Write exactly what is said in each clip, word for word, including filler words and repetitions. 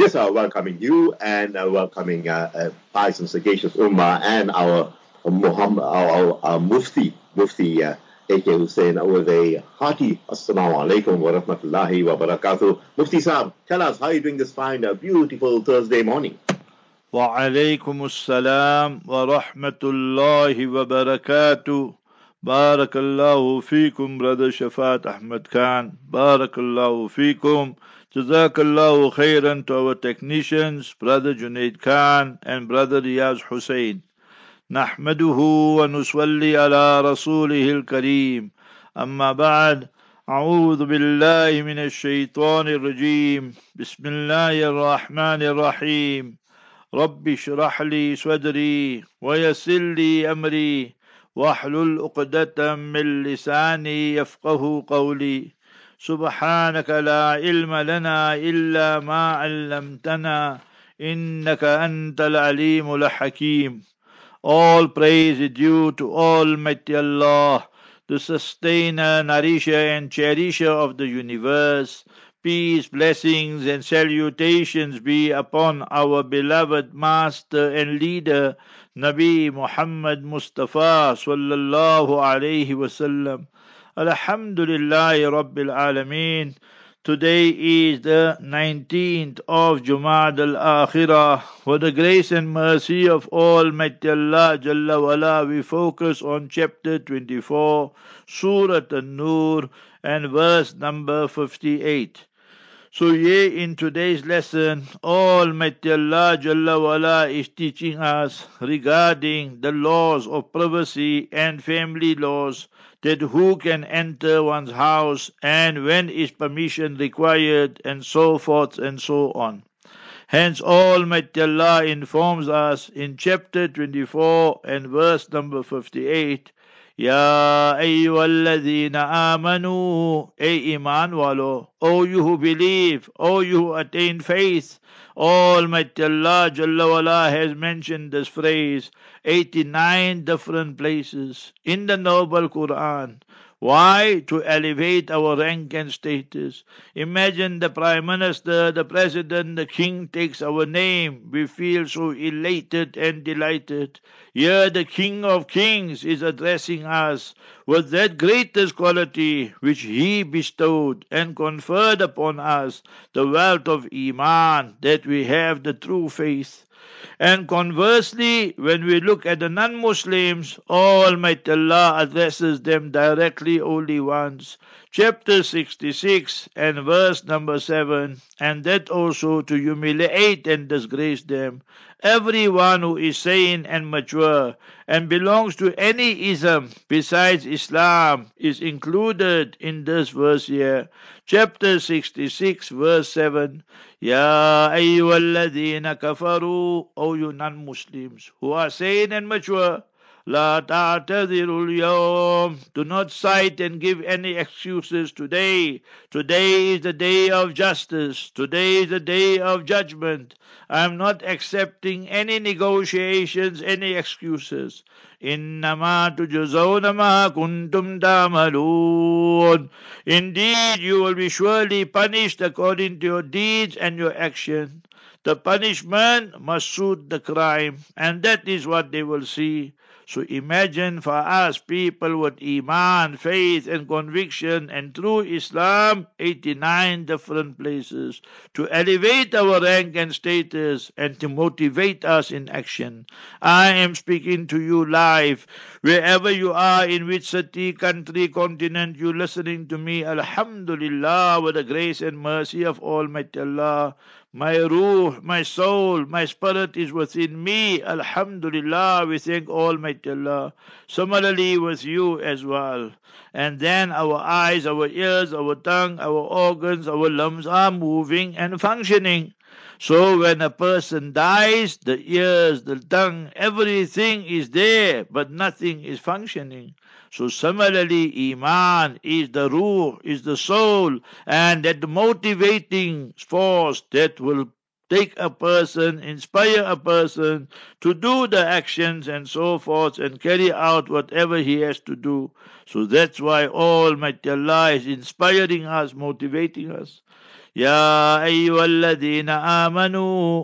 just uh, welcoming you and uh, welcoming uh, uh, Pious and Sagacious Ummah and our uh, Muhammad, our, our, our Mufti, Mufti uh, A K Hussain, with a hearty Assalamu alaikum wa rahmatullahi wa barakatuh. Mufti Saab, tell us how you doing this fine, uh, beautiful Thursday morning. Wa alaikum assalam wa rahmatullahi wa barakatuh. Barakallahu feekum, Brother Shafat Ahmad Khan. Barakallahu feekum. Jazakallahu khairan to our technicians, Brother Junaid Khan and Brother Riyaz Hussain. Nahmaduhu wa nuswalli ala rasulihil kareem. Amma ba'd. أعوذ بالله من الشيطان الرجيم. بسم الله الرحمن الرحيم. رب اشرح لي صدري ويسر لي أمري واحلل عقدة من لساني يفقه قولي سبحانك لا علم لنا إلا ما علمتنا إنك أنت العليم الحكيم. All praise is due to Almighty Allah, the sustainer, nourisher and cherisher of the universe. Peace, blessings and salutations be upon our beloved master and leader, Nabi Muhammad Mustafa sallallahu alayhi wasallam. Alhamdulillahi Rabbil Alameen. Today is the nineteenth of Jumad al-Akhirah. For the grace and mercy of Almighty Allah Jalla wala, we focus on chapter twenty-four, Surah An-Nur and verse number fifty-eight. So here in today's lesson, Almighty Allah Jalla wala is teaching us regarding the laws of privacy and family laws, that who can enter one's house and when is permission required and so forth and so on. Hence Almighty Allah informs us in chapter twenty-four and verse number fifty-eight, Ya ayyuhalladhina amanu, A iman walo, O you who believe, O you who attain faith. Almighty Allah Jalla wala has mentioned this phrase eighty-nine different places in the noble Quran. Why? To elevate our rank and status. Imagine the Prime Minister, the President, the King takes our name. We feel so elated and delighted. Here the King of Kings is addressing us with that greatest quality which He bestowed and conferred upon us, the wealth of Iman, that we have the true faith. And conversely, when we look at the non-Muslims, Almighty Allah addresses them directly only once. Chapter sixty-six and verse number seven, and that also to humiliate and disgrace them. Everyone who is sane and mature and belongs to any ism besides Islam is included in this verse here. Chapter sixty-six verse seven, Ya ayyuhalladhina kafaru, O you non-Muslims who are sane and mature, La ta'tadhirul yawm, do not cite and give any excuses today. Today is the day of justice. Today is the day of judgment. I am not accepting any negotiations, any excuses. Innama tujzawna ma kuntum ta'malun. Indeed, you will be surely punished according to your deeds and your action. The punishment must suit the crime, and that is what they will see. So imagine for us people with Iman, faith and conviction and true Islam, eighty-nine different places to elevate our rank and status and to motivate us in action. I am speaking to you live, wherever you are, in which city, country, continent you listening to me. Alhamdulillah, with the grace and mercy of Almighty Allah. My ruh, my soul, my spirit is within me. Alhamdulillah, we thank Almighty Allah. Similarly with you as well. And then our eyes, our ears, our tongue, our organs, our limbs are moving and functioning. So when a person dies, the ears, the tongue, everything is there, but nothing is functioning. So similarly, Iman is the ruh, is the soul, and that motivating force that will take a person, inspire a person to do the actions and so forth and carry out whatever he has to do. So that's why Almighty Allah is inspiring us, motivating us. يا أيها الذين آمنوا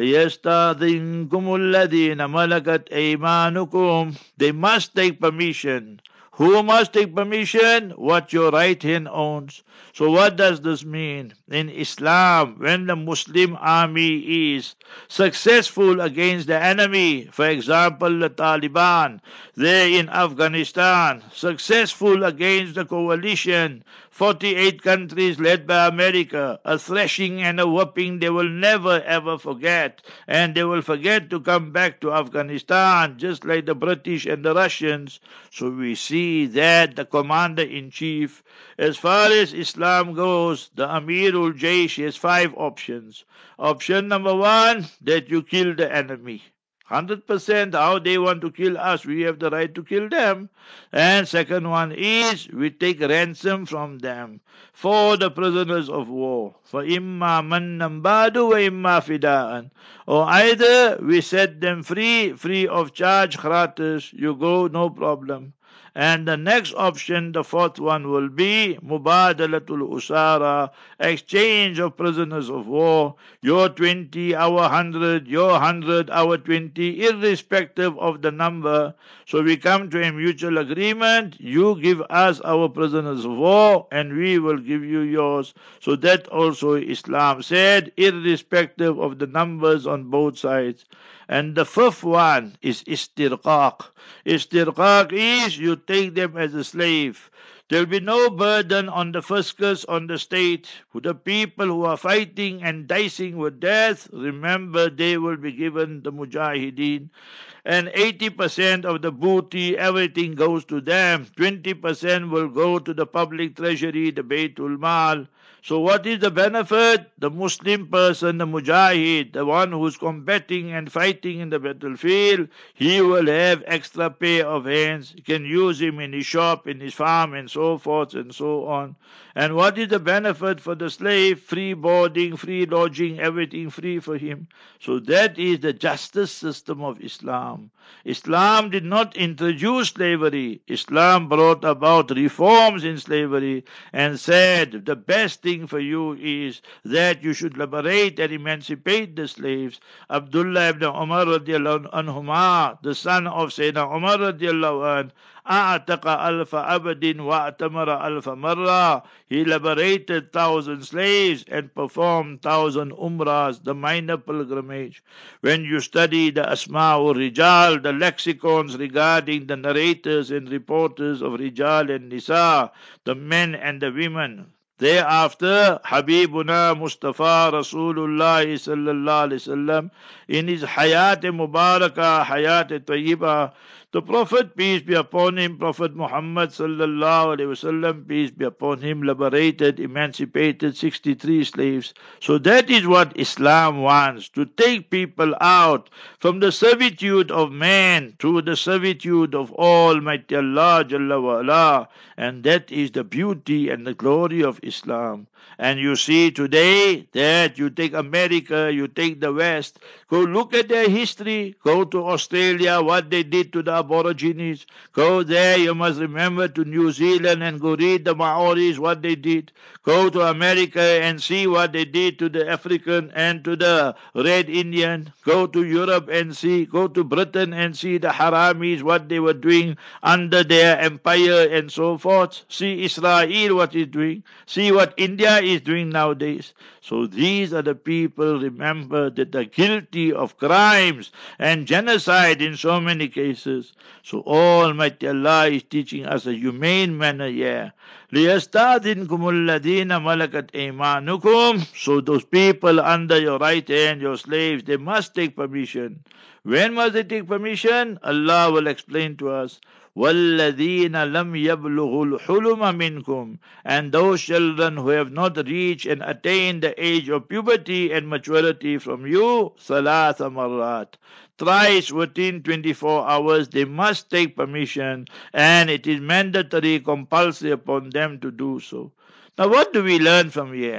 ليستأذنكم الذين ملكت أيمانكم. They must take permission. Who must take permission? What your right hand owns. So what does this mean? In Islam, when the Muslim army is successful against the enemy, for example the Taliban, they in Afghanistan, successful against the coalition, forty-eight countries led by America, a thrashing and a whooping they will never ever forget, and they will forget to come back to Afghanistan just like the British and the Russians. So we see that the commander-in-chief, as far as Islam goes, the Amirul Jaysh has five options. Option number one, that you kill the enemy. one hundred percent how they want to kill us, we have the right to kill them. And second one is, we take ransom from them for the prisoners of war. For imma mannam badu wa imma fida'an. Or either we set them free, free of charge, gratis, you go, no problem. And the next option, the fourth one, will be Mubadalatul Usara, exchange of prisoners of war. Your twenty, our one hundred, your one hundred, our twenty, irrespective of the number. So we come to a mutual agreement. You give us our prisoners of war and we will give you yours. So that also Islam said, irrespective of the numbers on both sides. And the fifth one is istirqaq. Istirqaq is you take them as a slave. There will be no burden on the fiscus, on the state. For the people who are fighting and dicing with death, remember they will be given the mujahideen. And eighty percent of the booty, everything goes to them. twenty percent will go to the public treasury, the Baytul Mal. So what is the benefit? The Muslim person, the mujahid, the one who's combating and fighting in the battlefield, he will have extra pair of hands. He can use him in his shop, in his farm, and so forth and so on. And what is the benefit for the slave? Free boarding, free lodging, everything free for him. So that is the justice system of Islam. Islam did not introduce slavery. Islam brought about reforms in slavery and said the best thing for you is that you should liberate and emancipate the slaves. Abdullah ibn Umar radiallahu anhuma, the son of Sayyidina Umar radiallahu anh, أَعْتَقَ أَلْفَ أَبَدٍ وَأَتَمَرَ أَلْفَ مَرَّةٍ. He liberated thousand slaves and performed thousand umrahs, the minor pilgrimage. When you study the Asma'ul Rijal, the lexicons regarding the narrators and reporters of Rijal and Nisa, the men and the women, thereafter, Habibuna Mustafa Rasulullah sallallahu alaihi wasallam, in his Hayat Mubarakah, Hayat Tayyiba, the Prophet, peace be upon him, Prophet Muhammad sallallahu alaihi wasallam, peace be upon him, liberated, emancipated sixty-three slaves. So that is what Islam wants, to take people out from the servitude of man to the servitude of Almighty Allah Jalla wa Ala. And that is the beauty and the glory of Islam. And you see today that you take America, you take the West, go look at their history, go to Australia, what they did to the Aborigines, go there, you must remember, to New Zealand and go read the Maoris, what they did, go to America and see what they did to the African and to the Red Indian, go to Europe and see, go to Britain and see the Haramis, what they were doing under their empire and so forth, see Israel, what it's doing, see what India is doing nowadays. So these are the people, remember, that are guilty of crimes and genocide in so many cases. So Almighty Allah is teaching us a humane manner here. لِيَسْتَأْذِنْكُمُ الَّذِينَ مَلَكَتْ أَيْمَانُكُمْ. So those people under your right hand, your slaves, they must take permission. When must they take permission? Allah will explain to us. وَالَّذِينَ لَمْ يَبْلُغُوا الْحُلُمَ مِنْكُمْ. And those children who have not reached and attained the age of puberty and maturity from you, ثَلَاثَ مَرَّاتٍ. Thrice within twenty-four hours they must take permission, and it is mandatory, compulsory upon them to do so. Now what do we learn from here?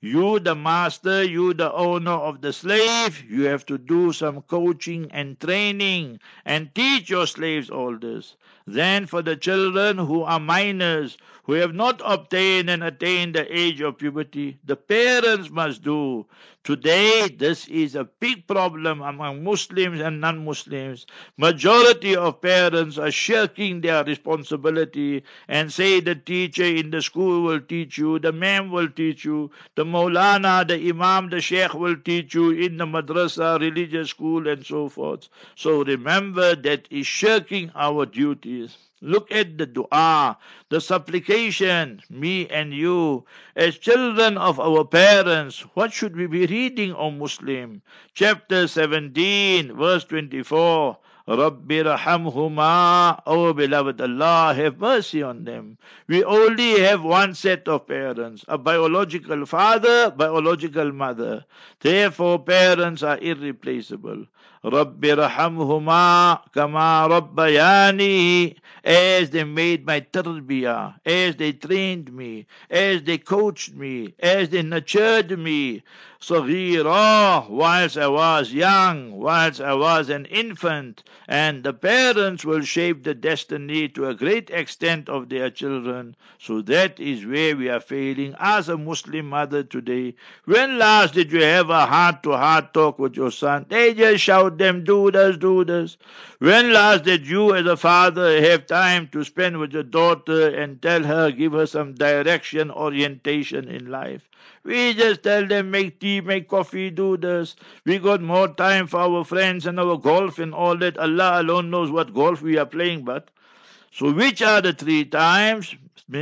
You, the master, you, the owner of the slave, you have to do some coaching and training and teach your slaves all this. Then for the children who are minors, who have not obtained and attained the age of puberty, the parents must do. Today, this is a big problem among Muslims and non-Muslims. Majority of parents are shirking their responsibility and say the teacher in the school will teach you, the ma'am will teach you, the Maulana, the Imam, the Sheikh will teach you in the madrasa, religious school and so forth. So remember that is shirking our duties. Look at the dua, the supplication, me and you, as children of our parents. What should we be reading, O Muslim? Chapter seventeen, verse twenty-four. Rabbi rahamhuma, O beloved Allah, have mercy on them. We only have one set of parents, a biological father, biological mother. Therefore, parents are irreplaceable. Rabbi rahamhuma kama rabbayani, as they made my tarbiyah, as they trained me, as they coached me, as they nurtured me. Saghira, whilst I was young, whilst I was an infant, and the parents will shape the destiny to a great extent of their children. So that is where we are failing as a Muslim mother today. When last did you have a heart-to-heart talk with your son? They just shout them, do this, do this. When last did you as a father have time to spend with your daughter and tell her, give her some direction, orientation in life? We just tell them, make tea, make coffee, do this. We got more time for our friends and our golf and all that. Allah alone knows what golf we are playing, but. So which are the three times?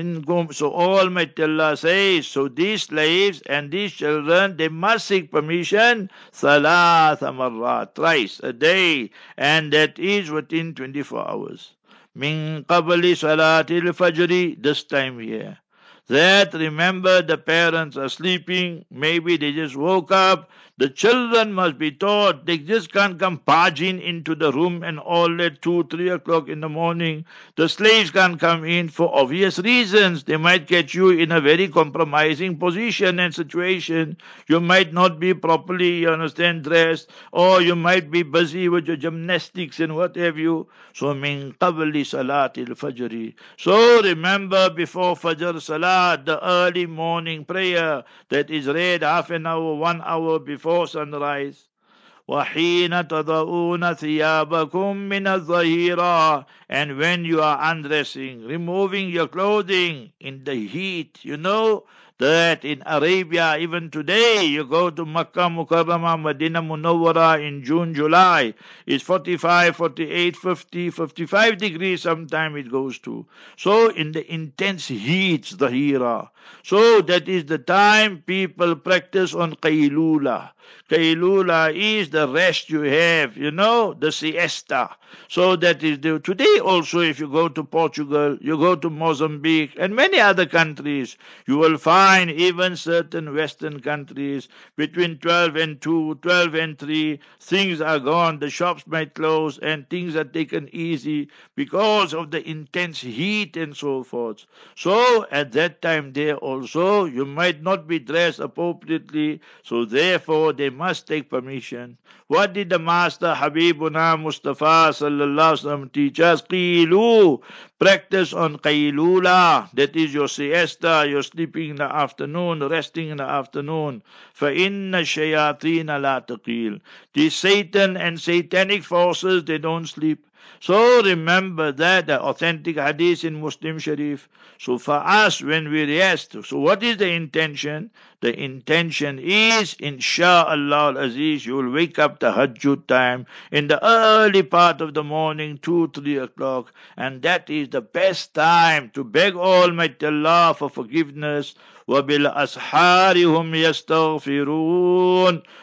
So Almighty Allah says, so these slaves and these children, they must seek permission salat marrat, thrice a day, and that is within twenty-four hours. Min qabli salatil fajri, this time here. That, remember, the parents are sleeping, maybe they just woke up. The children must be taught. They just can't come barging into the room and all at two, three o'clock in the morning. The slaves can't come in for obvious reasons. They might get you in a very compromising position and situation. You might not be properly, you understand, dressed, or you might be busy with your gymnastics and what have you. So, min qabli salatil fajri. So, remember, before Fajr Salat, the early morning prayer that is read half an hour, one hour before sunrise. وَحِينَ تَضَعُونَ ثِيَابَكُمْ مِنَ الظَّهِيرَةِ, and when you are undressing, removing your clothing in the heat. You know that in Arabia, even today, you go to Makkah Mukarramah, Medina Munawwara in June, July, it's forty-five, forty-eight, fifty, fifty-five degrees sometime it goes to. So in the intense heat, Dhahira. So that is the time people practice on Qaylula. Qaylula is the rest you have, you know, the siesta. So that is the, today also if you go to Portugal, you go to Mozambique and many other countries, you will find even certain Western countries between twelve and two, twelve and three, things are gone, the shops might close and things are taken easy because of the intense heat and so forth. So at that time there also, you might not be dressed appropriately, so therefore they must take permission. What did the Master Habibuna Mustafa sallallahu alaihi wasallam teach us? Qilu, practice on qaylula, that is your siesta, your sleeping in the afternoon, resting in the afternoon. فَإِنَّ الشَّيَاطِينَ لَا تَقِيلُ. The Satan and satanic forces, they don't sleep. So remember that, the authentic hadith in Muslim Sharif. So for us, when we rest, so what is the intention? The intention is, insha'Allah al-Aziz, you will wake up the Hajjud time in the early part of the morning, two, three o'clock, and that is the best time to beg Almighty Allah for forgiveness. وَبِالْأَسْحَارِ هُمْ يَسْتَغْفِرُونَ.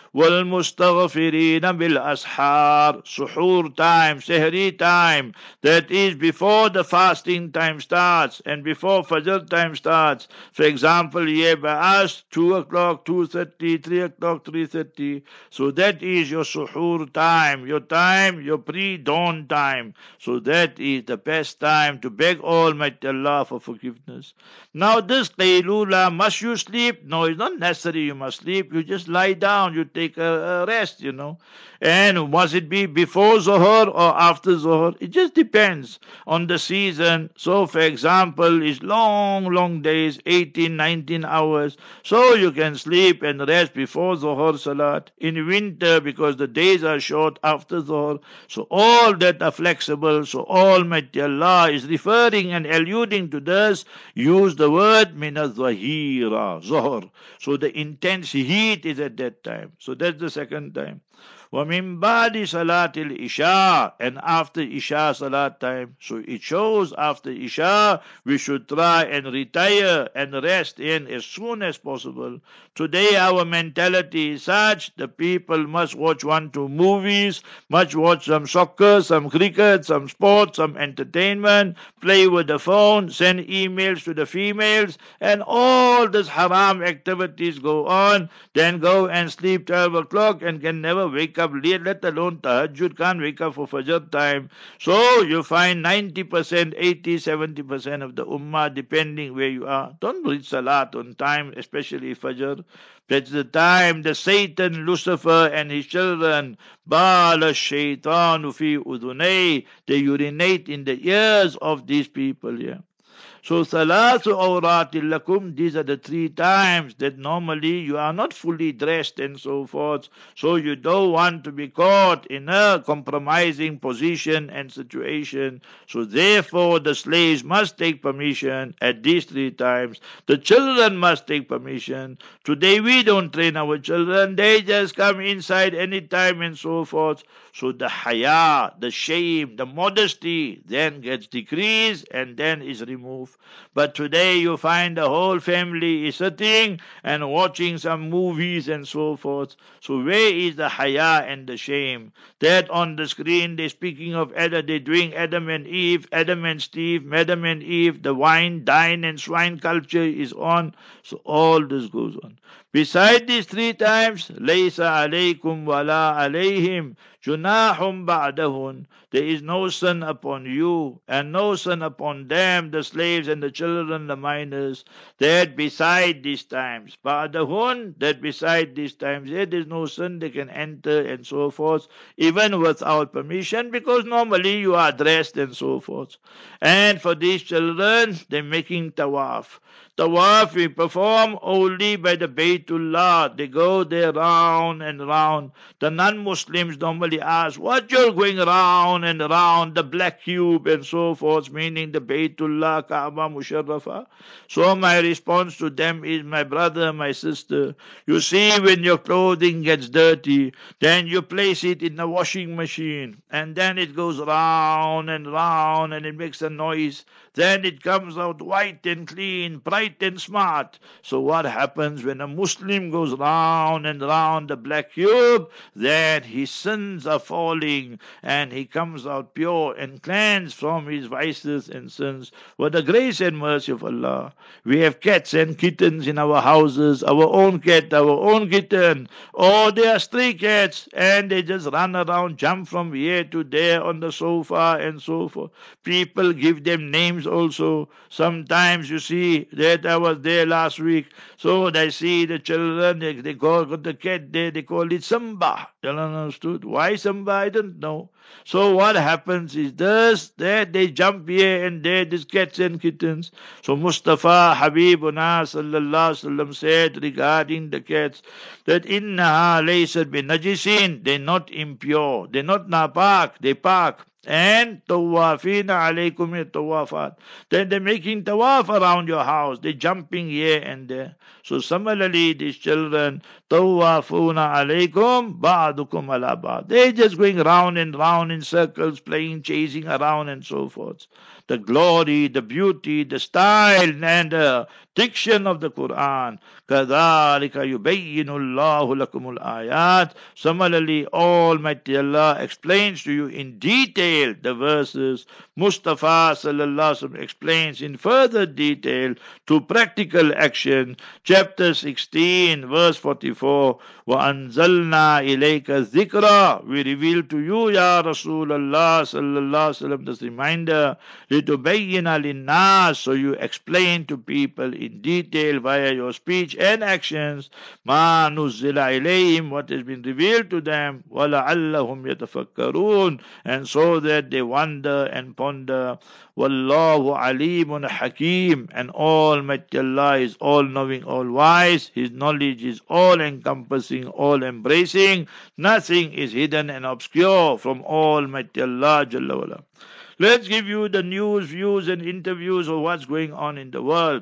وَالْمُسْتَغْفِرِينَ بِالْأَسْحَارِ. Suhoor time, Sehri time, that is before the fasting time starts and before Fajr time starts. For example, here by us, two o'clock, two thirty, three o'clock, three thirty. So that is your suhoor time, your time, your pre-dawn time. So that is the best time to beg Almighty Allah for forgiveness. Now this qaylula, must you sleep? No, it's not necessary you must sleep. You just lie down, you take a, a rest, you know. And must it be before Zohar or after Zohar? It just depends on the season. So for example, it's long, long days, eighteen, nineteen hours. So you can sleep and rest before Zohar Salat. In winter, because the days are short, after Zohar. So all that are flexible. So Almighty Allah is referring and alluding to this. Use the word mina zahira, Zohar. So the intense heat is at that time. So that's the second time. وَمِن بَعْدِ صَلَاةِ الْإِشَاءِ, and after Isha Salat time. So it shows after Isha we should try and retire and rest in as soon as possible. Today our mentality is such, the people must watch one, two movies, must watch some soccer, some cricket, some sports, some entertainment, play with the phone, send emails to the females, and all these haram activities go on, then go and sleep twelve o'clock and can never wake up late, let alone tahajjud, can't wake up for Fajr time. So you find ninety percent, eighty, seventy percent of the ummah, depending where you are, don't read Salat on time, especially Fajr. That's the time the Satan, Lucifer and his children, Bala Shaitanu fi udunay, they urinate in the ears of these people here. So Salatu awratil lakum, these are the three times that normally you are not fully dressed and so forth. So you don't want to be caught in a compromising position and situation. So therefore the slaves must take permission at these three times. The children must take permission. Today we don't train our children. They just come inside anytime and so forth. So the haya, the shame, the modesty then gets decreased and then is removed. But today you find the whole family is sitting and watching some movies and so forth. So where is the haya and the shame? That on the screen they're speaking of Adam, they're doing Adam and Eve, Adam and Steve, Adam and Eve, the wine, dine and swine culture is on. So all this goes on. Beside these three times, Laysa alaykum wala alayhim junahum ba'dahun. There is no sin upon you and no sin upon them, the slaves and the children, the minors, that beside these times. Ba'dahun, that beside these times, there is no sin, they can enter and so forth, even without permission, because normally you are dressed and so forth. And for these children, they're making tawaf. Tawaf we perform only by the Baytullah. They go there round and round. The non-Muslims normally ask, what you're going round and round, the black cube and so forth, meaning the Baytullah, Kaaba, Musharrafa. So my response to them is, my brother, my sister, you see when your clothing gets dirty, then you place it in the washing machine, and then it goes round and round and it makes a noise. Then it comes out white and clean, bright and smart. So what happens when a Muslim goes round and round the black cube? Then his sins are falling and he comes out pure and cleansed from his vices and sins. With the grace and mercy of Allah, we have cats and kittens in our houses, our own cat, our own kitten. Oh, they are stray cats and they just run around, jump from here to there on the sofa and so forth. People give them names also. Sometimes you see that I was there last week, so they see the children, they, they call the cat there, they call it Samba. You understood? Why Samba? I don't know. So what happens is this, that they jump here and there, these cats and kittens. So Mustafa Habibuna sallallahu alaihi wasallam said regarding the cats that innaha laysat bi najisin, they're not impure, they're not napak, they pak. And tawafina alaykum tawafat. Then they're making tawaf around your house. They're jumping here and there. So similarly, these children, tawafuna alaykum ba'dukum ala ba'd. They're just going round and round in circles, playing, chasing around and so forth. the glory, the beauty, the style, and the diction of the Quran. كَذَلِكَ يُبَيِّنُ اللَّهُ لَكُمُ الْآيَاتِ. Similarly, Almighty Allah explains to you in detail the verses. Mustafa sallallahu alaihi wasallam explains in further detail to practical action. Chapter sixteen, verse forty-four. وَأَنزَلْنَا إِلَيْكَ الذِّكْرَ. We reveal to you, Ya Rasulullah sallallahu alaihi wasallam, this reminder. لِتُبَيِّنَ لِلنَّاسِ. So you explain to people in detail via your speech and actions. مَا نُزِّلَ إِلَيْهِمْ. What has been revealed to them. وَلَعَلَّهُمْ يَتَفَكَّرُونَ. And so that they wonder and ponder. Wallahu alimun hakim. And Almighty Allah is all knowing, all wise. His knowledge is all encompassing, all embracing. Nothing is hidden and obscure from Almighty Allah Jalla wala. Let's give you the news, views, and interviews of what's going on in the world.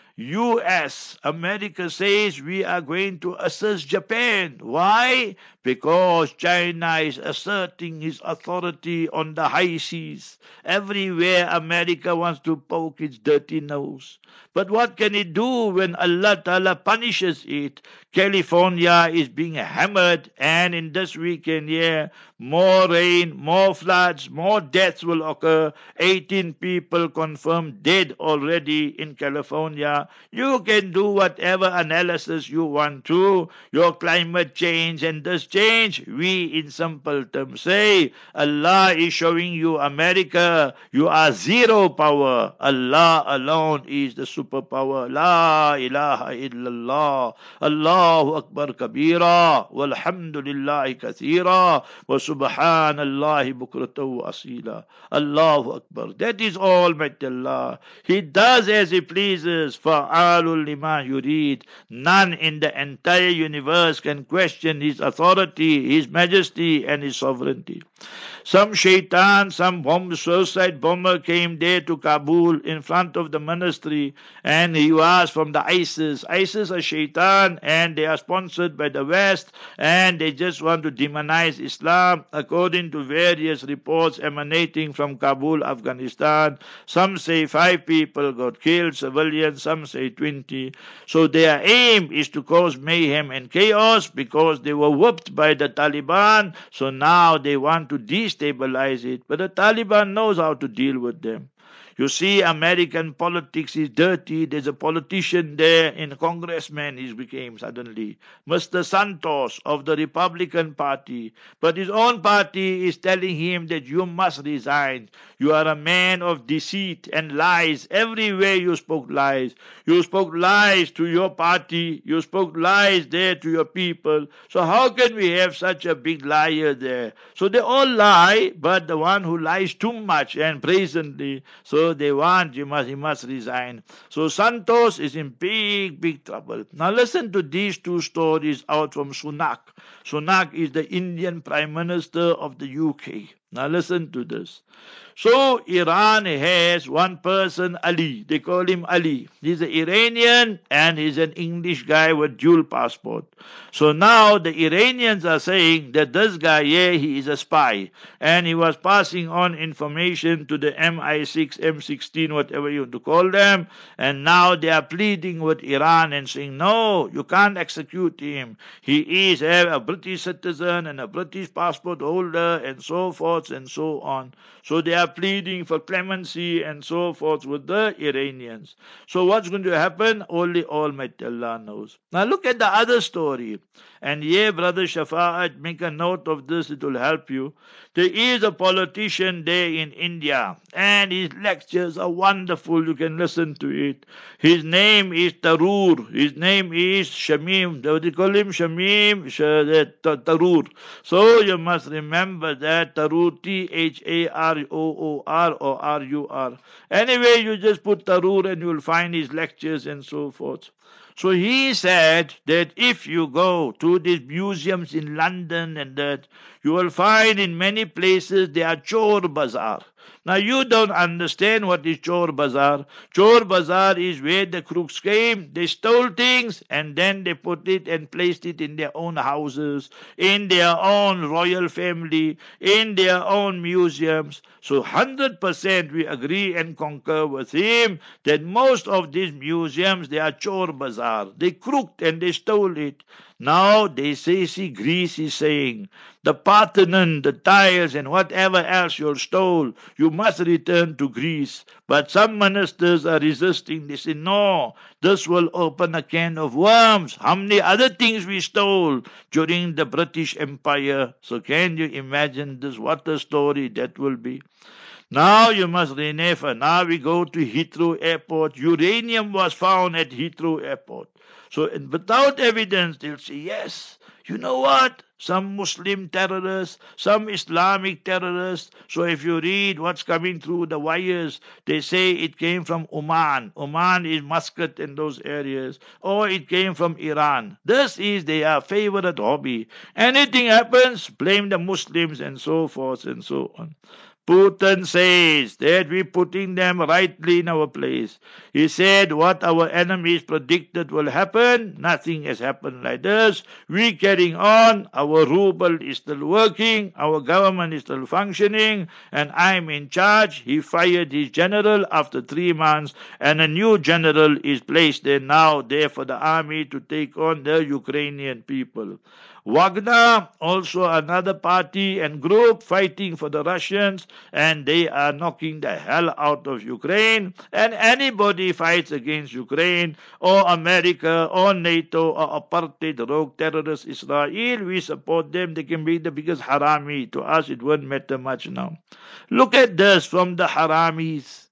U S, America says we are going to assist Japan. Why? Because China is asserting its authority on the high seas. Everywhere America wants to poke its dirty nose. But what can it do when Allah Ta'ala punishes it? California is being hammered, and in this weekend here, more rain, more floods, more deaths will occur. eighteen people confirmed dead already in California. You can do whatever analysis you want to. Your climate change and this change, we in simple terms say, Allah is showing you, America, you are zero power. Allah alone is the superpower. La ilaha illallah. Allahu Akbar kabira. Walhamdulillahi kathira. Wa subhanallahi bukratan wa asila. Allahu Akbar. That is Almighty Allah. He does as He pleases. Fa'alul lima yurid. None in the entire universe can question His authority, His majesty, and His sovereignty. Some shaitan, some bomb, suicide bomber came there to Kabul in front of the ministry, and he was from the ISIS. ISIS are shaitan, and they are sponsored by the West, and they just want to demonize Islam, according to various reports emanating from Kabul, Afghanistan. Some say five people got killed, civilians, some say twenty. So their aim is to cause mayhem and chaos because they were whooped by the Taliban, so now they want to destabilize it. But the Taliban knows how to deal with them. You see, American politics is dirty. There's a politician there, in a congressman he became suddenly, Mister Santos of the Republican Party. But his own party is telling him that you must resign. You are a man of deceit and lies. Everywhere you spoke lies. You spoke lies to your party. You spoke lies there to your people. So how can we have such a big liar there? So they all lie, but the one who lies too much and brazenly, so they want, you must, he must resign. So Santos is in big, big trouble. Now listen to these two stories out from Sunak. Sunak is the Indian Prime Minister of the U K. Now listen to this. So Iran has one person, Ali. They call him Ali. He's an Iranian and he's an English guy with dual passport. So now the Iranians are saying that this guy, yeah, he is a spy. And he was passing on information to the M I six, M sixteen, whatever you want to call them. And now they are pleading with Iran and saying, no, you can't execute him. He is a British citizen and a British passport holder and so forth and so on. So they are pleading for clemency and so forth with the Iranians. So what's going to happen? Only Almighty Allah knows. Now look at the other story. And yeah, Brother Shafa'at, make a note of this, it will help you. There is a politician there in India, and his lectures are wonderful. You can listen to it. His name is Tharoor. His name is Shamim. They call him Shamim Tharoor. So you must remember that Tharoor, T H A R O O R or R U R. Anyway, you just put Tharoor and you'll find his lectures and so forth. So he said that if you go to these museums in London and that, you will find in many places they are chor bazaar. Now you don't understand what is Chor Bazaar. Chor Bazaar is where the crooks came, they stole things and then they put it and placed it in their own houses, in their own royal family, in their own museums. So one hundred percent we agree and concur with him that most of these museums, they are Chor Bazaar. They crooked and they stole it. Now they say, see, Greece is saying, the Parthenon, the tiles and whatever else you stole, you must return to Greece. But some ministers are resisting. They say, no, this will open a can of worms. How many other things we stole during the British Empire? So can you imagine this? What a story that will be. Now you must remember, now we go to Heathrow Airport. Uranium was found at Heathrow Airport. So without evidence, they'll say, yes, you know what? Some Muslim terrorists, some Islamic terrorists. So if you read what's coming through the wires, they say it came from Oman. Oman is Muscat in those areas. Or it came from Iran. This is their favorite hobby. Anything happens, blame the Muslims and so forth and so on. Putin says that we're putting them rightly in our place. He said what our enemies predicted will happen. Nothing has happened like this. We're carrying on. Our ruble is still working. Our government is still functioning. And I'm in charge. He fired his general after three months. And a new general is placed there now, there for the army to take on the Ukrainian people. Wagner, also another party and group fighting for the Russians, and they are knocking the hell out of Ukraine. And anybody fights against Ukraine or America or NATO or apartheid rogue terrorist Israel, we support them. They can be the biggest harami. To us, it won't matter much now. Look at this from the haramis.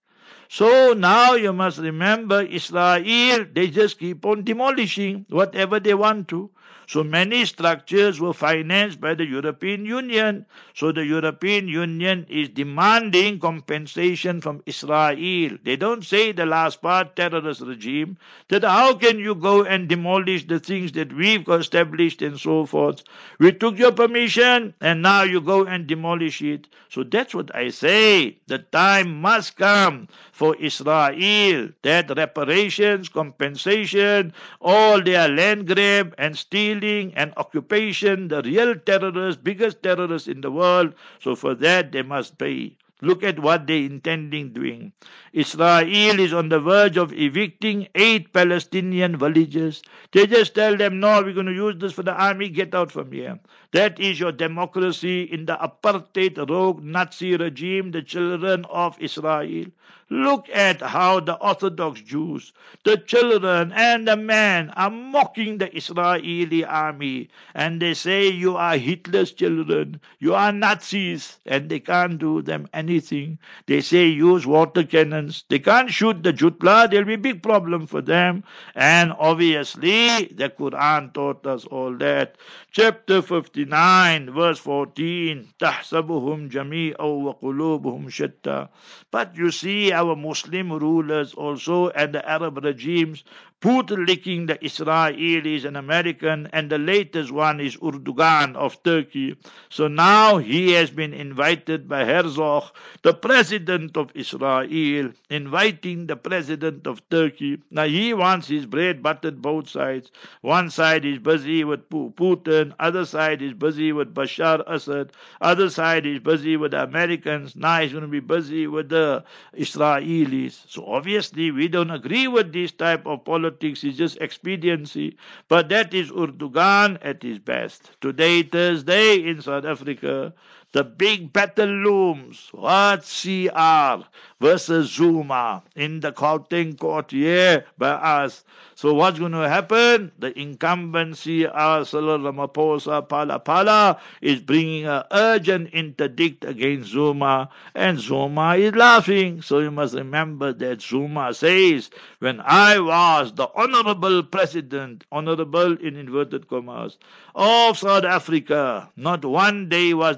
So now you must remember, Israel, they just keep on demolishing whatever they want to. So many structures were financed by the European Union. So the European Union is demanding compensation from Israel. They don't say the last part, terrorist regime, that how can you go and demolish the things that we've established and so forth. We took your permission and now you go and demolish it. So that's what I say. The time must come for Israel that reparations, compensation, all their land grab and stealing and occupation, the real terrorists, biggest terrorists in the world. So for that they must pay. Look at what they're intending doing. Israel is on the verge of evicting eight Palestinian villages. They just tell them, no, we're going to use this for the army, get out from here. That is your democracy in the apartheid rogue Nazi regime, the children of Israel. Look at how the Orthodox Jews, the children and the men are mocking the Israeli army. And they say, you are Hitler's children, you are Nazis, and they can't do them anything. They say, use water cannons. They can't shoot the Jutla, there'll be a big problem for them. And obviously, the Quran taught us all that. Chapter fifty-nine, verse fourteen, تَحْسَبُهُمْ جَمِيعًا وَقُلُوبُهُمْ شَتَّى. But you see, our Muslim rulers also and the Arab regimes put licking the Israelis and American, and the latest one is Erdogan of Turkey. So now he has been invited by Herzog, the president of Israel, inviting the president of Turkey. Now he wants his bread buttered both sides. One side is busy with Putin, other side is busy with Bashar Assad, other side is busy with the Americans. Now he's going to be busy with the Israelis. So obviously we don't agree with this type of politics. It's just expediency. But that is Erdogan at his best. Today, Thursday, in South Africa, the big battle looms. What? C R versus Zuma in the Gauteng court here by us. So what's going to happen? The incumbent C R, Cyril Ramaphosa Phala Phala, is bringing an urgent interdict against Zuma, and Zuma is laughing. So you must remember that Zuma says, when I was the honorable president, honorable in inverted commas, of South Africa, not one day was there load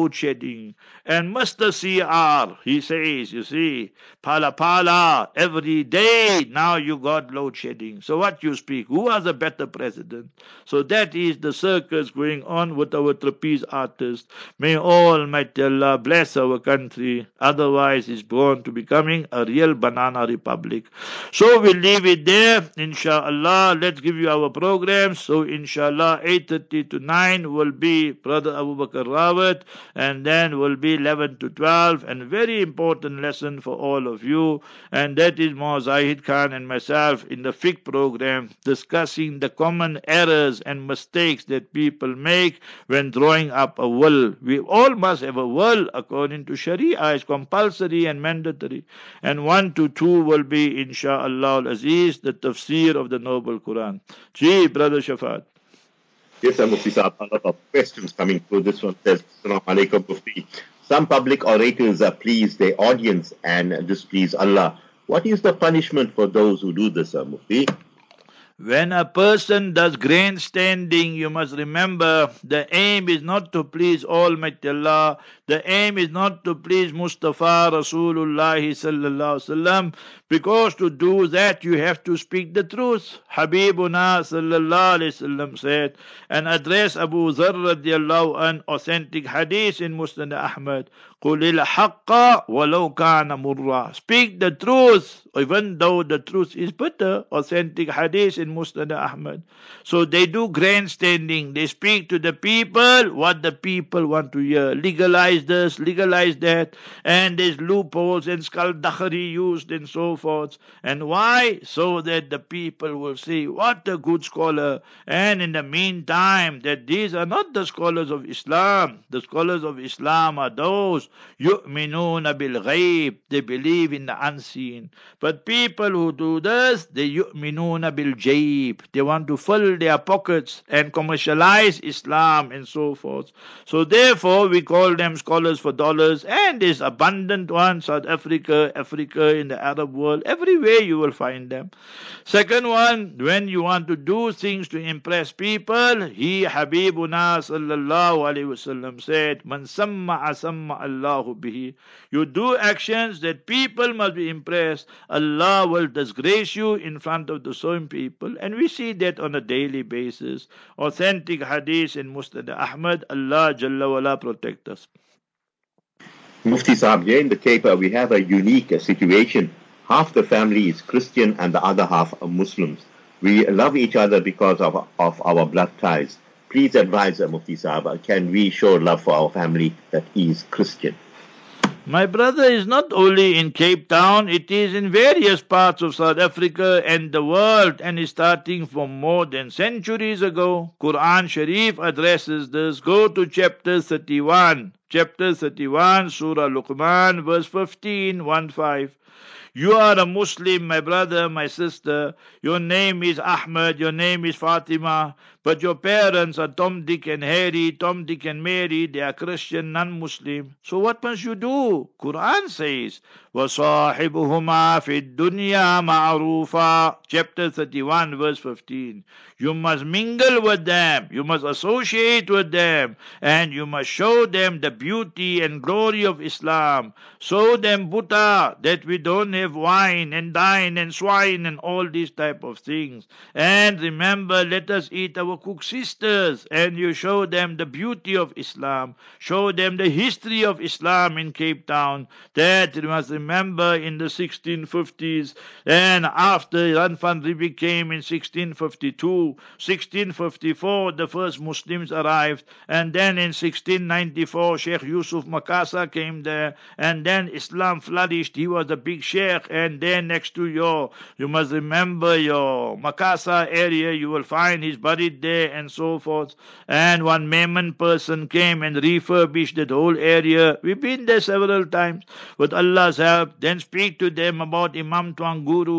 load shedding. And Mister C R, he says, you see, Pala Pala, every day now you got load shedding. So what you speak? Who was a better president? So that is the circus going on with our trapeze artists. May Almighty Allah bless our country. Otherwise, it's born to becoming a real banana republic. So we'll leave it there. Inshallah, let's give you our programs. So inshallah, eight thirty to nine will be Brother Abu Bakr Rawat, and then will be eleven to twelve, and very important lesson for all of you, and that is Mo Zahid Khan and myself in the fiqh program discussing the common errors and mistakes that people make when drawing up a will. We all must have a will according to Sharia. It's compulsory and mandatory. And one to two will be insha'Allah al-Aziz, the tafsir of the Noble Quran. Gee, Brother Shafat. Yes, sir, Mufti Saab, a lot of questions coming through. This one says, Assalamu alaikum, Mufti. Some public orators uh, please their audience and displease Allah. What is the punishment for those who do this, uh, Mufti? When a person does grandstanding, you must remember the aim is not to please Almighty Allah. The aim is not to please Mustafa Rasulullah sallallahu alaihi wasallam, because to do that you have to speak the truth. Habibuna sallallahu alaihi wasallam said, and address Abu Dharr radiallahu an authentic hadith in Musnad Ahmad. قُلِ الْحَقَّ وَلَوْ كَانَ مُرًّا. Speak the truth, even though the truth is bitter. Authentic hadith in Musnad Ahmad. So they do grandstanding. They speak to the people what the people want to hear. Legalize this, legalize that, and there's loopholes and skullduggery used and so forth. And why? So that the people will see what a good scholar. And in the meantime, that these are not the scholars of Islam. The scholars of Islam are those yu'minuna bil ghaib. They believe in the unseen. But people who do this, they yu'minuna bil jaib. They want to fill their pockets and commercialize Islam and so forth. So therefore, we call them scholars for dollars. And there's abundant ones, South Africa, Africa, in the Arab world. Everywhere you will find them. Second one, when you want to do things to impress people, he Habibuna sallallahu alayhi wasallam said, Man samma'a samma Allahu bihi. You do actions that people must be impressed. Allah will disgrace you in front of the same people. And we see that on a daily basis. Authentic hadith in Musnad Ahmad. Allah Jalla wala protect us. Mufti Saab, here in the Cape, uh, we have a unique uh, situation. Half the family is Christian and the other half are Muslims. We love each other because of, of our blood ties. Please advise uh, Mufti Saab, uh, can we show love for our family that is Christian? My brother, is not only in Cape Town, it is in various parts of South Africa and the world, and is starting from more than centuries ago. Quran Sharif addresses this. Go to chapter thirty-one. Chapter thirty-one, Surah Luqman, verse fifteen, one five. You are a Muslim, my brother, my sister. Your name is Ahmed, your name is Fatima, but your parents are Tom, Dick and Harry, Tom, Dick and Mary. They are Christian, non-Muslim. So what must you do? Quran says, وَصَاحِبُهُمَا فِي الدُّنْيَا مَعْرُوفًا. Chapter thirty-one, verse fifteen. You must mingle with them, you must associate with them, and you must show them the beauty and glory of Islam. Show them Buddha, that we don't have wine and dine and swine and all these type of things. And remember, let us eat our cook sisters, and you show them the beauty of Islam. Show them the history of Islam in Cape Town. That you must remember in the sixteen fifties, and after Ran van Riebeeck came in sixteen fifty-two, sixteen fifty-four the first Muslims arrived, and then in sixteen ninety-four Sheikh Yusuf Makasa came there, and then Islam flourished. He was a big sheikh. And then next to your, you must remember your Makasa area, you will find he's buried there and so forth. And one Memon person came and refurbished that whole area. We've been there several times with Allah's help. Then speak to them about Imam Tuan Guru.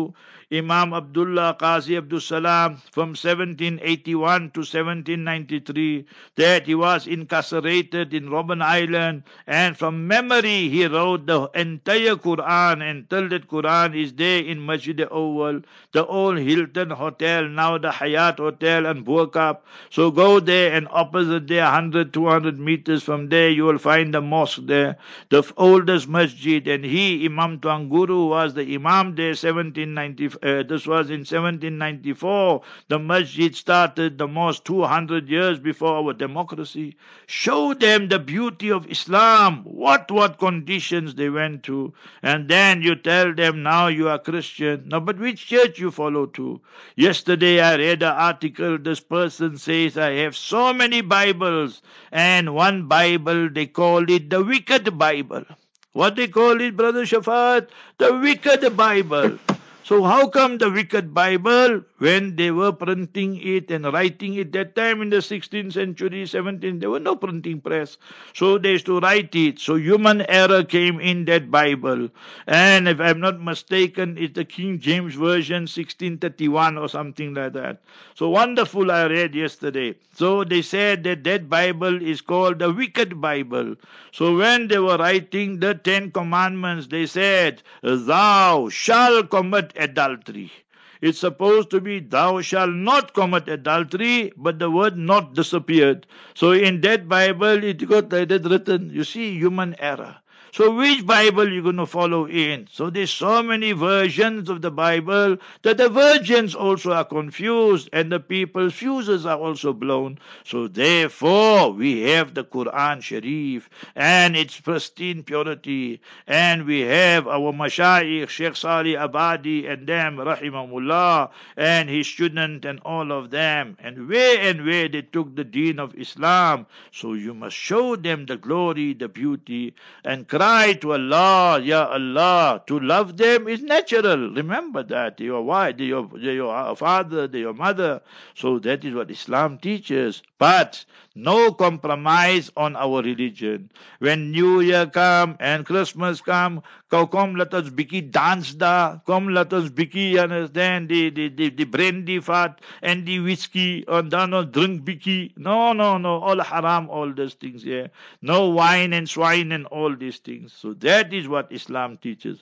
Imam Abdullah Qazi Abdul Salam from seventeen eighty-one to seventeen ninety-three, that he was incarcerated in Robben Island, and from memory he wrote the entire Quran, and till that Quran is there in Masjid Awal, the old Hilton Hotel, now the Hayat Hotel and Burkap. So go there, and opposite there, one hundred, two hundred meters from there, you will find the mosque there, the oldest masjid. And he, Imam Tuan Guru, was the Imam there, seventeen ninety, uh, this was in seventeen ninety-four. The masjid started, the mosque, two hundred years before our democracy. Show them the beauty of Islam, what, what conditions they went to. And then you tell them, now you are Christian. Now, but which church you follow to? Yesterday I read an article, this person says, I have so many Bibles, and one Bible, they call it the wicked Bible. What they call it, Brother Shafat? The wicked Bible. So how come the wicked Bible, when they were printing it and writing it that time in the sixteenth century, seventeenth, there were no printing press. So they used to write it. So human error came in that Bible. And if I'm not mistaken, it's the King James Version, sixteen thirty-one or something like that. So wonderful, I read yesterday. So they said that that Bible is called the wicked Bible. So when they were writing the Ten Commandments, they said, thou shalt commit adultery. It's supposed to be thou shalt not commit adultery, but the word not disappeared. So in that Bible it got like that written. You see, human error. So which Bible you going to follow in? So there's so many versions of the Bible that the virgins also are confused, and the people's fuses are also blown. So therefore we have the Quran Sharif and its pristine purity, and we have our Mashayikh Sheikh Salih Abadi and them rahimahullah and his student and all of them, and where and where they took the deen of Islam. So you must show them the glory, the beauty, and cry to Allah, Ya Allah. To love them is natural. Remember that. They are wife, they are, they are father, they are mother. So that is what Islam teaches. But no compromise on our religion. When New Year come and Christmas come, come let us biki dance da, come let us biki understand the, the, the, the brandy fat and the whiskey, and then drink biki. No, no, no, all haram, all those things here. No wine and swine and all these things. So that is what Islam teaches.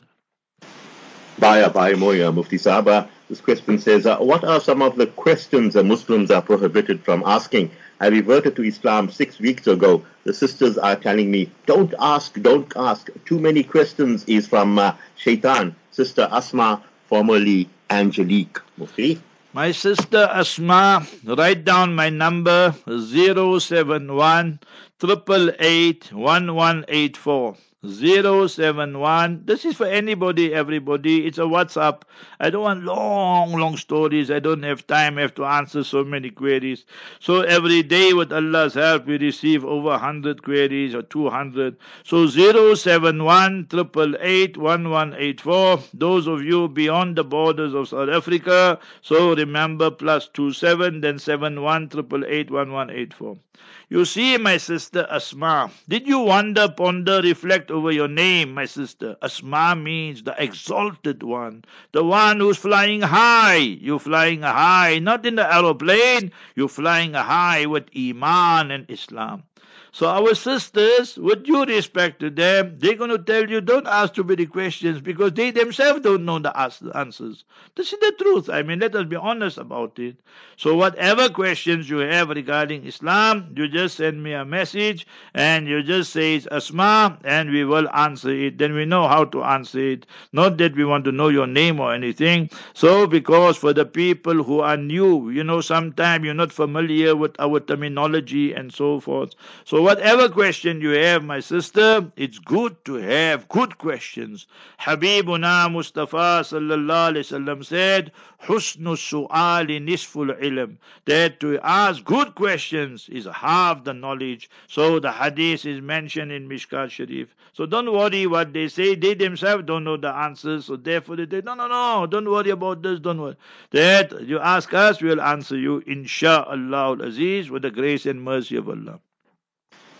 Baya Baya Moya Mufti Sahaba. This question says, uh, what are some of the questions that Muslims are prohibited from asking? I reverted to Islam six weeks ago. The sisters are telling me, don't ask, don't ask. Too many questions is from uh, Shaitan. Sister Asma, formerly Angelique. Mufti. My sister Asma, write down my number zero seven one, eight eight eight, one one eight four. zero seven one. This is for anybody, everybody. It's a WhatsApp. I don't want long, long stories. I don't have time. I have to answer so many queries. So every day with Allah's help, we receive over one hundred queries or two hundred. So zero seven one, eight eight eight, one one eight four. Those of you beyond the borders of South Africa, so remember plus two seven, then seven one, eight eight eight, one one eight four. You see, my sister Asma, did you wonder, ponder, reflect over your name, my sister? Asma means the exalted one, the one who's flying high. You're flying high, not in the aeroplane, you're flying high with Iman and Islam. So our sisters, with due respect to them, they're going to tell you, don't ask too many questions, because they themselves don't know the answers. This is the truth. I mean, let us be honest about it. So whatever questions you have regarding Islam, you just send me a message, and you just say, Asma, and we will answer it. Then we know how to answer it. Not that we want to know your name or anything. So because for the people who are new, you know, sometimes you're not familiar with our terminology and so forth. So whatever question you have, my sister, it's good to have good questions. Habibuna Mustafa sallallahu alaihi wasallam said, Husnu su'ali nisful ilm. That to ask good questions is half the knowledge. So the hadith is mentioned in Mishkat Sharif. So don't worry what they say. They themselves don't know the answers. So therefore they say, no, no, no, don't worry about this, don't worry. That you ask us, we'll answer you, insha'Allah al-Aziz, with the grace and mercy of Allah.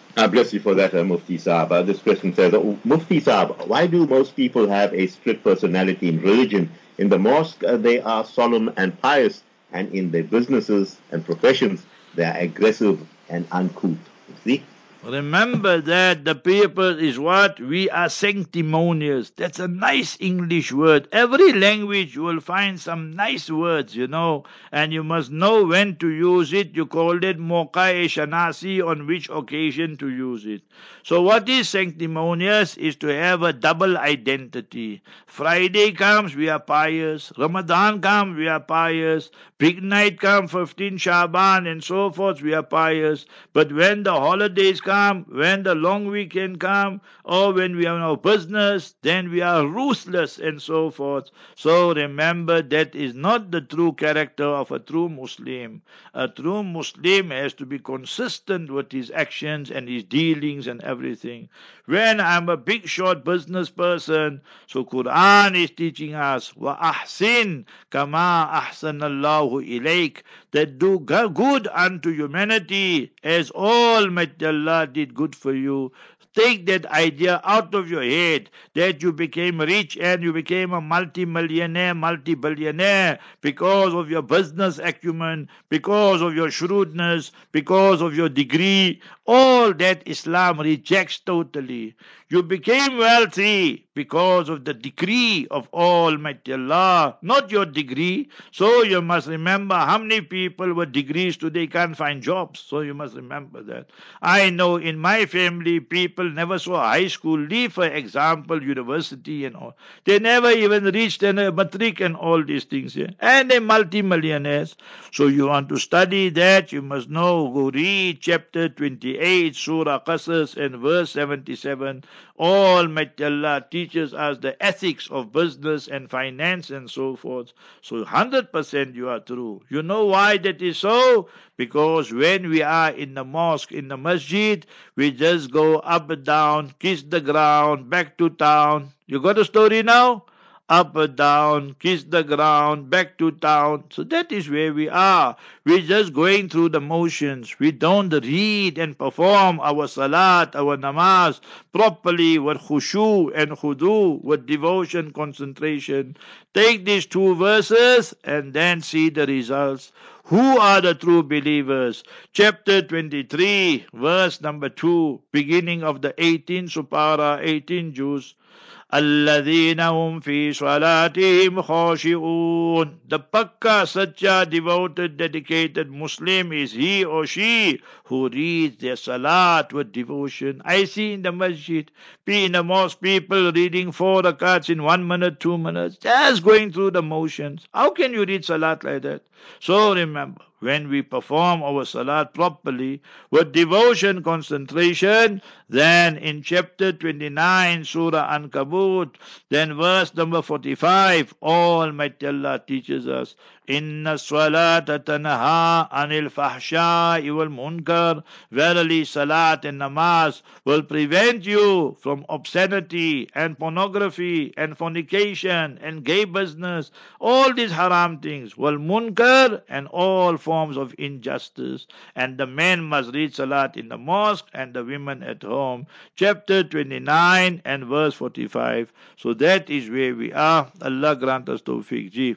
Uh, bless you for that, uh, Mufti Saab. Uh, this question says, uh, Mufti Saab, why do most people have a strict personality in religion? In the mosque, uh, they are solemn and pious, and in their businesses and professions, they are aggressive and uncouth. You see? Remember that the people is what? We are sanctimonious. That's a nice English word. Every language you will find some nice words, you know, and you must know when to use it. You called it moqai shanasi, on which occasion to use it. So what is sanctimonious is to have a double identity. Friday comes, we are pious. Ramadan comes, we are pious. Big night comes, fifteen Shaban and so forth, we are pious. But when the holidays come, when the long weekend come, or when we are in our business, then we are ruthless and so forth. So remember, that is not the true character of a true Muslim. A true Muslim has to be consistent with his actions and his dealings and everything. When I'm a big short business person, so Quran is teaching us, wa ahsin kama ahsanallahu ilayk, that do good unto humanity as Almighty Allah did good for you. Take that idea out of your head that you became rich and you became a multi-millionaire, multi-billionaire because of your business acumen, because of your shrewdness, because of your degree. All that Islam rejects totally. You became wealthy because of the decree of Almighty Allah, not your degree. So you must remember how many people with degrees today can't find jobs. So you must remember that. I know in my family, people never saw high school, leave for example, university and all. They never even reached a matric and all these things here. And they're multi-millionaires. So you want to study that, you must know, go read chapter twenty-eight, Surah Qasas and verse seventy-seven. Almighty Allah teaches us the ethics of business and finance and so forth. So one hundred percent you are true. You know why that is so? Because when we are in the mosque, in the masjid, we just go up and down, kiss the ground, back to town. You got a story now? Up and down, kiss the ground, back to town. So that is where we are. We're just going through the motions. We don't read and perform our salat, our namaz properly with khushu and khudu, with devotion, concentration. Take these two verses and then see the results. Who are the true believers? Chapter twenty-three, verse number two, beginning of the eighteenth supara, eighteen juz. الَّذِينَ هُمْ فِي صَلَاتِهِمْ خَاشِعُونَ. The pakka, sacha, devoted, dedicated Muslim is he or she who reads their salat with devotion. I see in the masjid, be in the mosque, people reading four rakats in one minute, two minutes, just going through the motions. How can you read salat like that? So remember, when we perform our salat properly with devotion, concentration, then in chapter twenty-nine, Surah Ankabut, then verse number forty-five, Almighty Allah teaches us, Inna salata tanha anil fahsha'i wal munkar. Verily, salat and namaz will prevent you from obscenity and pornography and fornication and gay business, all these haram things, wal munkar, and all forms of injustice. And the men must read salat in the mosque and the women at home. Chapter twenty-nine and verse forty-five. So that is where we are. Allah grant us tawfiq. Ji.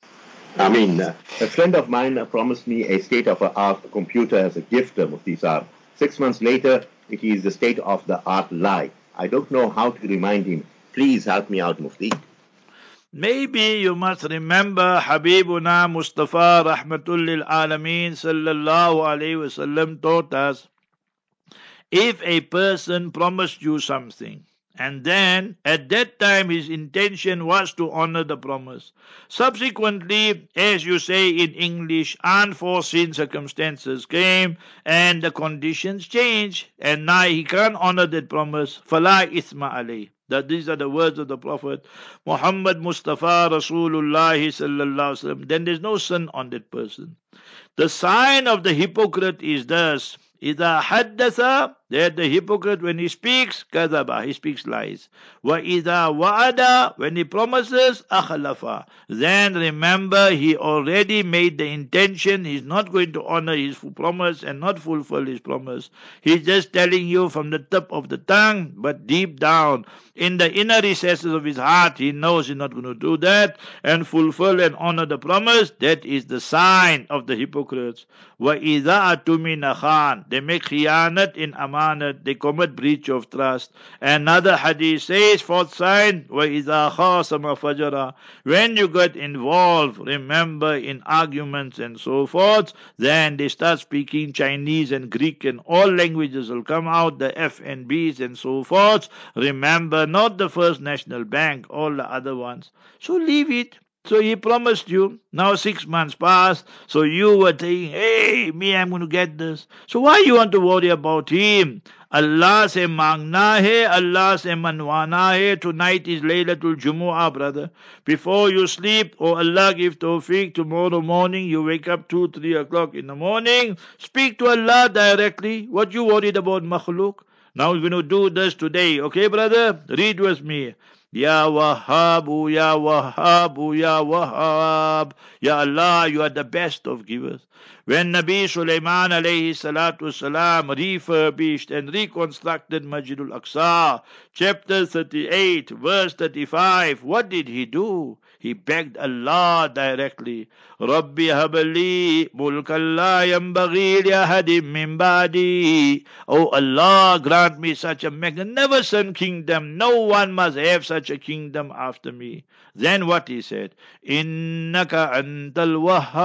I mean, uh, a friend of mine uh, promised me a state-of-the-art computer as a gift, uh, Mufti Saab. Six months later, it is the state-of-the-art lie. I don't know how to remind him. Please help me out, Mufti. Maybe you must remember Habibuna Mustafa Rahmatul lil Alameen sallallahu alayhi wasallam taught us, if a person promised you something, and then at that time his intention was to honor the promise. Subsequently, as you say in English, unforeseen circumstances came and the conditions changed, and now he can't honor that promise. Fala isma alayh. That these are the words of the Prophet Muhammad Mustafa Rasulullah sallallahu alaihi wasallam. Then there's no sin on that person. The sign of the hypocrite is thus: إذا حدث that the hypocrite, when he speaks, kadaba, he speaks lies. Wa idha wa'ada, when he promises, akhlafa. Then remember, he already made the intention, he's not going to honor his promise and not fulfill his promise. He's just telling you from the tip of the tongue, but deep down, in the inner recesses of his heart, he knows he's not going to do that and fulfill and honor the promise. That is the sign of the hypocrites. وَإِذَا أَتُمِنَ خَانٍ, they make khiyanat in amanat, they commit breach of trust. Another hadith says, fourth sign, وَإِذَا خَاصَمَ فَجَرًا, when you get involved, remember, in arguments and so forth, then they start speaking Chinese and Greek and all languages will come out, the F and B's and so forth. Remember, not the First National Bank, all the other ones. So leave it. So he promised you. Now six months passed. So you were thinking, hey, me, I'm going to get this. So why you want to worry about him? Allah se mangna hai, Allah se manwana hai. Tonight is Laylatul Jumu'ah, brother. Before you sleep, oh Allah give tawfiq, tomorrow morning you wake up two, three o'clock in the morning, speak to Allah directly. What you worried about makhluk? Now we're going to do this today. Okay, brother? Read with me. Ya Wahhabu, Ya Wahhabu, Ya Wahhab. Ya Allah, you are the best of givers. When Nabi Sulaiman alayhi salatu salam refurbished and reconstructed Masjidul Aqsa, chapter thirty-eight, verse thirty-five, what did he do? He begged Allah directly. Rabbi habli mulkan la yanbaghi li ahadin min ba'di. Oh Allah, grant me such a magnificent kingdom. No one must have such a kingdom after me. Then what he said? Innaka antal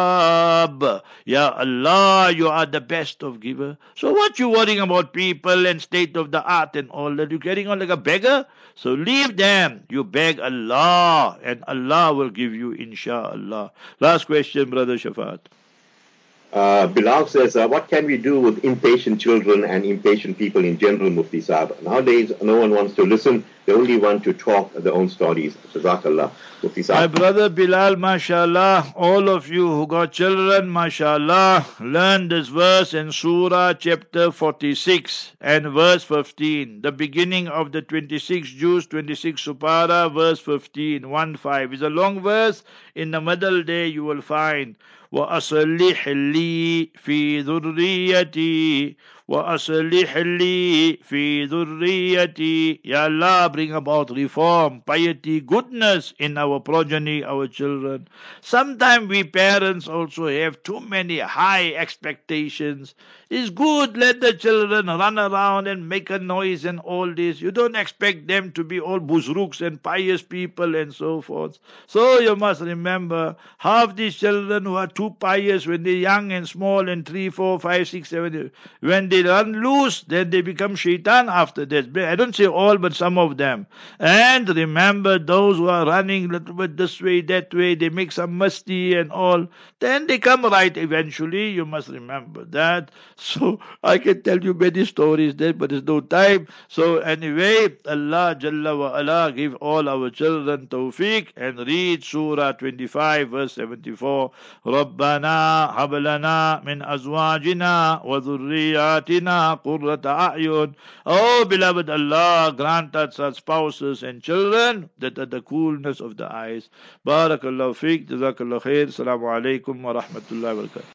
wahhab. Ya Allah, you are the best of giver. So what you worrying about people and state of the art and all that? You carrying on like a beggar? So leave them. You beg Allah and Allah will give you, inshallah. Last question, Brother Shafat. Uh, Bilal says, uh, what can we do with impatient children and impatient people in general, Mufti Saab? Nowadays, no one wants to listen. They only want to talk their own stories. Jazakallah, Mufti Saab. My brother Bilal, mashallah, all of you who got children, mashallah, learn this verse in Surah chapter forty-six and verse fifteen. The beginning of the twenty-six Juz, twenty-six Supara, verse fifteen, one five. It's a long verse. In the middle there you will find وَأَصْلِحْ لِي فِي ذُرِّيَّتِي وَأَصْلِحْ لِي فِي ذُرِّيَّتِي. Ya Allah, bring about reform, piety, goodness in our progeny, our children. Sometimes we parents also have too many high expectations. It's good, let the children run around and make a noise and all this. You don't expect them to be all buzruks and pious people and so forth. So you must remember, half these children who are too pious when they're young and small and three, four, five, six, seven, when they run loose, then they become shaitan after that. I don't say all, but some of them. And remember, those who are running a little bit this way, that way, they make some musty and all, then they come right eventually. You must remember that. So I can tell you many stories there, but there's no time. So anyway, Allah Jalla wa Ala give all our children tawfiq and read Surah twenty-five, verse seventy-four. Rabbana hablana min azwajina wa dhurriyatina qurrata a'yun. Oh beloved Allah, grant us our spouses and children that are the coolness of the eyes. Barakallahu feek, jazakallahu khair. Assalamu alaikum wa rahmatullahi wa barakatuh.